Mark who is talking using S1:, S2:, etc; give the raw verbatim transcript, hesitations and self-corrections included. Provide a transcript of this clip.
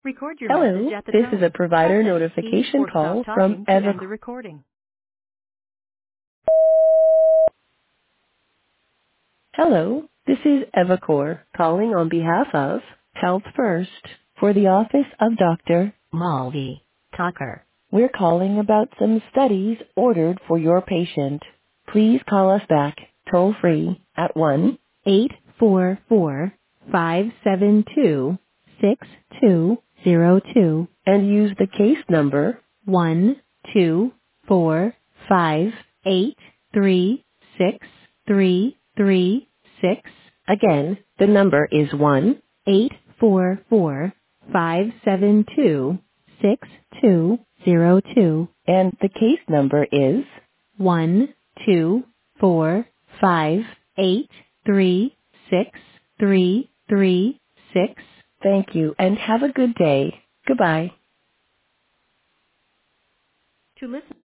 S1: Record your message
S2: Hello,
S1: at the
S2: this is a
S1: tone. Press
S2: provider
S1: any key
S2: notification
S1: or stop
S2: call from
S1: talking to
S2: Eva.
S1: end the recording.
S2: Hello, this is Evacor calling on behalf of Health First for the office of Doctor Malvi Tucker. We're calling about some studies ordered for your patient. Please call us back toll free at one eight four four, five seven two, six two zero two and use the case number one two four five eight three six three three six. Again, the number is one eight four four five seven two six two zero two and the case number is one two four five eight three six three three six. Thank you and have a good day. Goodbye.
S1: To listen